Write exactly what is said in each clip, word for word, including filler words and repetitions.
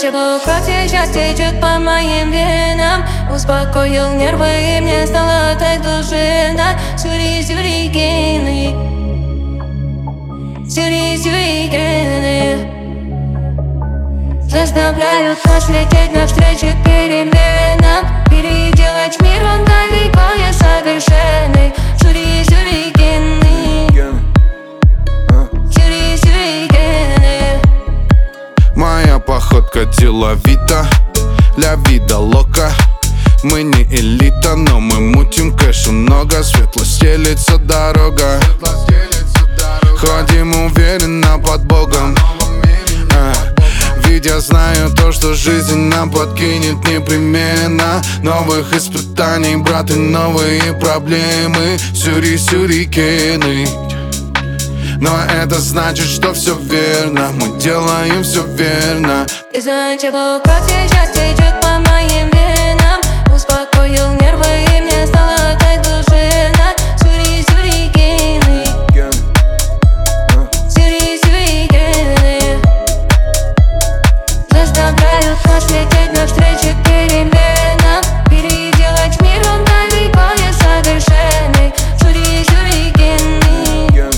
Начало кровь сейчас течет по моим венам. Успокоил нервы и мне стало так душевно. Сюри, сюрикены, сюри, сюрикены заставляют нас лететь навстречу переменам. Переделать мир, он далеко не совершенный. Сюри, сюрикены, сюри, сюрикены. Моя походка деловита, ля вида лока. Мы не элита, но мы мутим кэша много. Светло стелится дорога, ходим уверенно под Богом. а, Ведь я знаю то, что жизнь нам подкинет непременно. Новых испытаний, брат, и новые проблемы. Сюри, сюрикены. Но это значит, что все верно. Мы делаем все верно. Из-за чего кровь сейчас течет по моим венам. Успокоил нервы и мне стало так душевно. Сюри, сюрикены, сюри, сюрикены заставляют нас лететь навстречу переменам. Переделать мир, он далеко не совершенный. Сюри, сюрикены,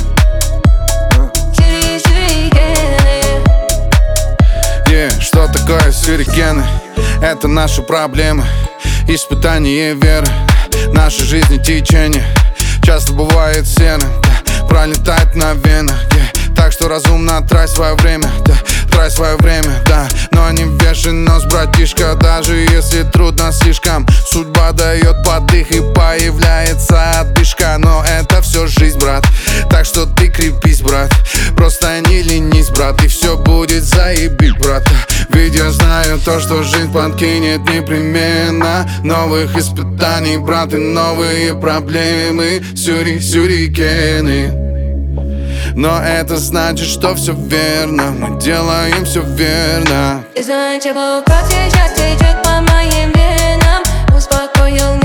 сюри, сюрикены. Yeah, что такое сюрикены? Это наши проблемы, испытания веры. Нашей жизни течение часто бывает серым, да, пролетает на венах, yeah. Так что разумно трать свое время, да, трать свое время, да. Но не вешай нос, братишка, даже если трудно слишком. Судьба дает подых и появляется отдышка. Но это все жизнь, брат, так что ты крепись, брат. Просто не ленись, брат, и все будет заебись, брат. Ведь я знаю то, что жизнь подкинет непременно. Новых испытаний, брат, и новые проблемы. Сюри, сюрикены. Но это значит, что все верно. Мы делаем все верно. Из-за чего кровь сейчас течет по моим венам. Успокоил